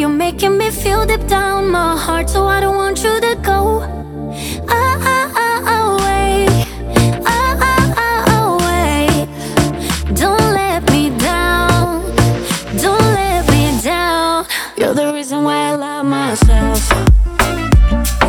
making me feel deep down my heart, so I don't want you to go away, away. Don't let me down, don't let me down. You're the reason why I love myself.